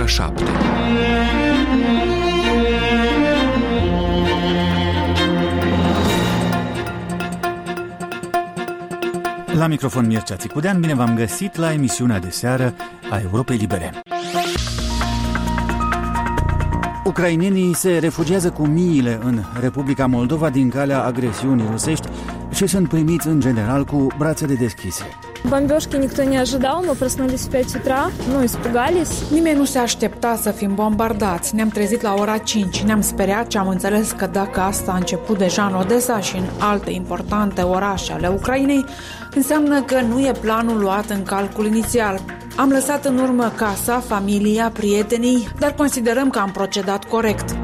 ora 7. La microfon Mircea Țicudean, bine v-am găsit la emisiunea de seară a Europei Libere. Ucrainenii se refugiază cu miile în Republica Moldova din calea agresiunii rusești și sunt primiți în general cu brațele deschise. Бомбежки никто не ожидал, мы проснулись в 5 утра, испугались. Nimeni nu se aștepta să fim bombardați. Ne-am trezit la ora 5, ne-am speriat și am înțeles că dacă asta a început deja în Odessa și în alte importante orașe ale Ucrainei, înseamnă că nu e planul luat în calcul inițial. Am lăsat în urmă casa, familia, prietenii, dar considerăm că am procedat corect.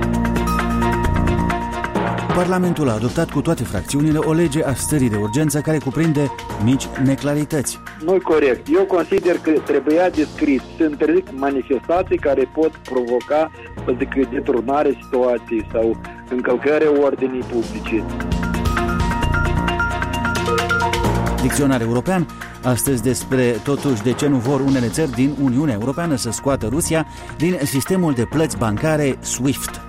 Parlamentul a adoptat cu toate fracțiunile o lege a stării de urgență care cuprinde mici neclarități. Nu corect. Eu consider că trebuia descris. Se interzic manifestații care pot provoca, deturnarea situației sau încălcarea ordinii publice. Dicționar european, astăzi despre totuși de ce nu vor unele țări din Uniunea Europeană să scoată Rusia din sistemul de plăți bancare SWIFT.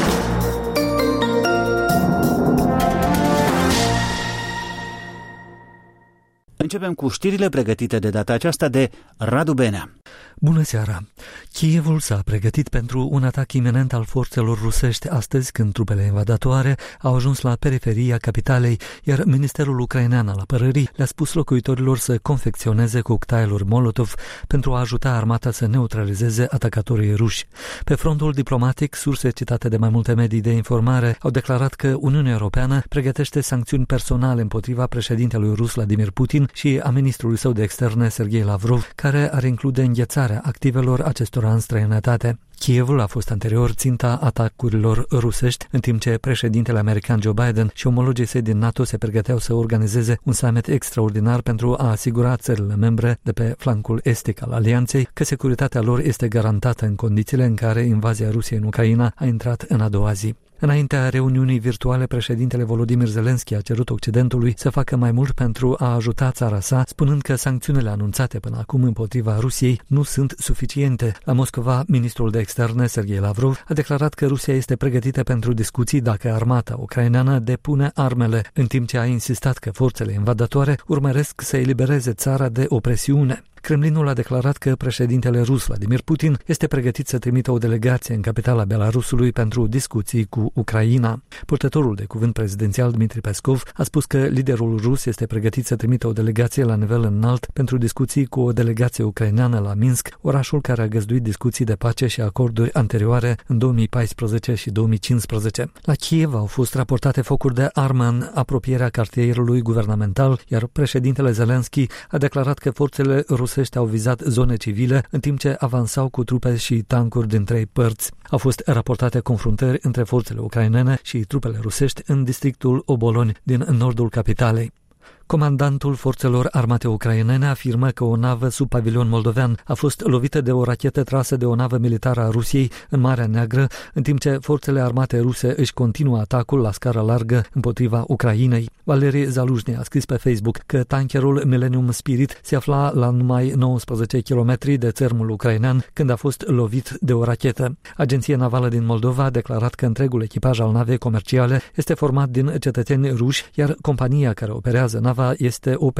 Începem cu știrile pregătite de data aceasta de Radu Benea. Bună seara! Kievul s-a pregătit pentru un atac iminent al forțelor rusești astăzi când trupele invadatoare au ajuns la periferia capitalei, iar Ministerul Ucrainean al Apărării le-a spus locuitorilor să confecționeze cocktailuri Molotov pentru a ajuta armata să neutralizeze atacatorii ruși. Pe frontul diplomatic, surse citate de mai multe medii de informare au declarat că Uniunea Europeană pregătește sancțiuni personale împotriva președintelui rus Vladimir Putin și a ministrului său de externe Sergei Lavrov, care ar include înghețarea activelor acestora în străinătate. Kievul a fost anterior ținta atacurilor rusești, în timp ce președintele american Joe Biden și omologii săi din NATO se pregăteau să organizeze un summit extraordinar pentru a asigura țările membre de pe flancul estic al alianței că securitatea lor este garantată în condițiile în care invazia Rusiei în Ucraina a intrat în a doua zi. Înaintea reuniunii virtuale, președintele Volodymyr Zelensky a cerut Occidentului să facă mai mult pentru a ajuta țara sa, spunând că sancțiunile anunțate până acum împotriva Rusiei nu sunt suficiente. La Moscova, ministrul de externe Sergei Lavrov a declarat că Rusia este pregătită pentru discuții dacă armata ucraineană depune armele, în timp ce a insistat că forțele invadatoare urmăresc să elibereze țara de opresiune. Kremlinul a declarat că președintele rus Vladimir Putin este pregătit să trimită o delegație în capitala Belarusului pentru discuții cu Ucraina. Purtătorul de cuvânt prezidențial Dmitri Peskov a spus că liderul rus este pregătit să trimită o delegație la nivel înalt pentru discuții cu o delegație ucraineană la Minsk, orașul care a găzduit discuții de pace și acorduri anterioare în 2014 și 2015. La Kiev au fost raportate focuri de armă în apropierea cartierului guvernamental, iar președintele Zelensky a declarat că forțele rusești au vizat zone civile, în timp ce avansau cu trupe și tancuri din 3 părți. Au fost raportate confruntări între forțele ucrainene și trupele rusești în districtul Oboloni din nordul capitalei. Comandantul forțelor armate ucrainene afirmă că o navă sub pavilion moldovean a fost lovită de o rachetă trasă de o navă militară a Rusiei în Marea Neagră, în timp ce forțele armate ruse își continuă atacul la scară largă împotriva Ucrainei. Valery Zaluzhny a scris pe Facebook că tankerul Millennium Spirit se afla la numai 19 km de țărmul ucrainean când a fost lovit de o rachetă. Agenția Navală din Moldova a declarat că întregul echipaj al navei comerciale este format din cetățeni ruși, iar compania care operează nava este o